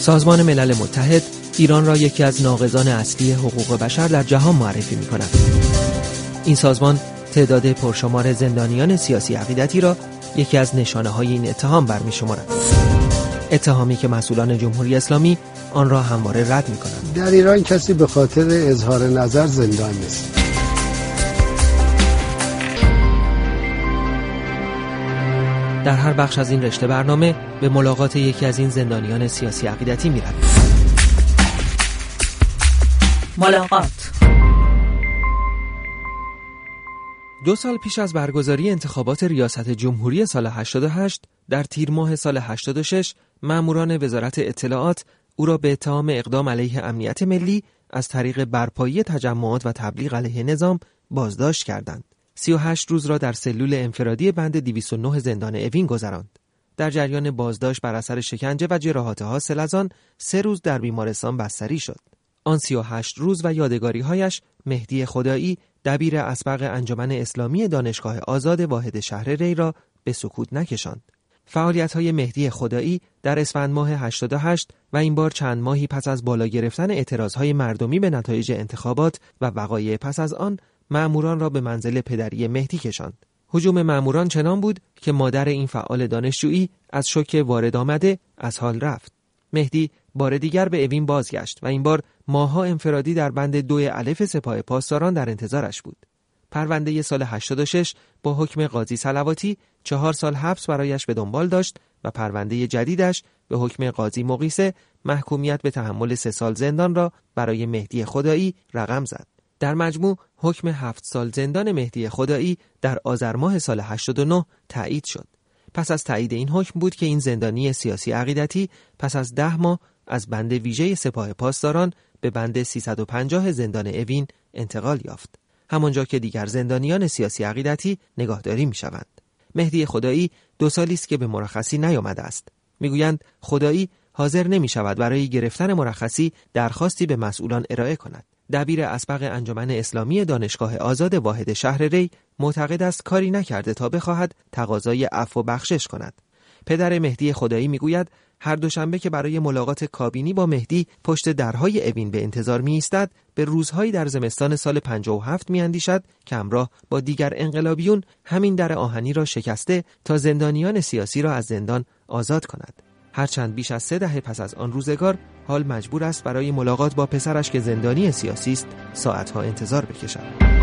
سازمان ملل متحد ایران را یکی از ناقضان اصلی حقوق بشر در جهان معرفی می‌کند. این سازمان تعداد پرشمار زندانیان سیاسی عقیدتی را یکی از نشانه‌های این اتهام برمی‌شمارد. اتهامی که مسئولان جمهوری اسلامی آن را همواره رد می‌کنند. در ایران کسی به خاطر اظهار نظر زندان نیست. در هر بخش از این رشته برنامه به ملاقات یکی از این زندانیان سیاسی عقیدتی می‌رویم. ملاقات. 2 سال پیش از برگزاری انتخابات ریاست جمهوری سال 88 در تیر ماه سال 86 ماموران وزارت اطلاعات او را به اتهام اقدام علیه امنیت ملی از طریق برپایی تجمعات و تبلیغ علیه نظام بازداشت کردند. 38 روز را در سلول انفرادی بند 209 زندان اوین گذراند. در جریان بازداشت بر اثر شکنجه و جراحات حاصل از آن 3 روز در بیمارستان بستری شد. آن 38 روز و یادگاری‌هایش مهدی خدایی دبیر اسبق انجمن اسلامی دانشگاه آزاد واحد شهر ری را به سکوت نکشاند. فعالیت‌های مهدی خدایی در اسفند ماه 88 و این بار چند ماهی پس از بالا گرفتن اعتراضهای مردمی به نتایج انتخابات و وقایع پس از آن مأموران را به منزل پدری مهدی کشاند. هجوم مأموران چنان بود که مادر این فعال دانشجویی از شوک وارد آمده از حال رفت. مهدی بار دیگر به اوین بازگشت و این بار ماها انفرادی در بند 2 الف سپاه پاسداران در انتظارش بود. پرونده سال 86 با حکم قاضی صلواتی 4 سال حبس برایش به دنبال داشت و پرونده جدیدش به حکم قاضی مقیسه محکومیت به تحمل 3 سال زندان را برای مهدی خدایی رقم زد. در مجموع حکم 7 سال زندان مهدی خدایی در آذر ماه سال 89 تایید شد. پس از تایید این حکم بود که این زندانی سیاسی عقیدتی پس از 10 ماه از بند ویژه سپاه پاسداران به بند 350 زندان اوین انتقال یافت. همانجا که دیگر زندانیان سیاسی عقیدتی نگهداری می‌شوند. مهدی خدایی 2 سالی است که به مرخصی نیامده است. میگویند خدایی حاضر نمی‌شود برای گرفتن مرخصی درخواستی به مسئولان ارائه کند. دبیر اسبق انجمن اسلامی دانشگاه آزاد واحد شهر ری معتقد است کاری نکرده تا بخواهد تقاضای عفو و بخشش کند. پدر مهدی خدایی میگوید هر دوشنبه که برای ملاقات کابینی با مهدی پشت درهای اوین به انتظار می ایستد، به روزهایی در زمستان سال 57 می اندیشد که همراه با دیگر انقلابیون همین در آهنی را شکسته تا زندانیان سیاسی را از زندان آزاد کند. هرچند بیش از 3 دهه پس از آن روزگار حال مجبور است برای ملاقات با پسرش که زندانی سیاسی است ساعتها انتظار بکشد.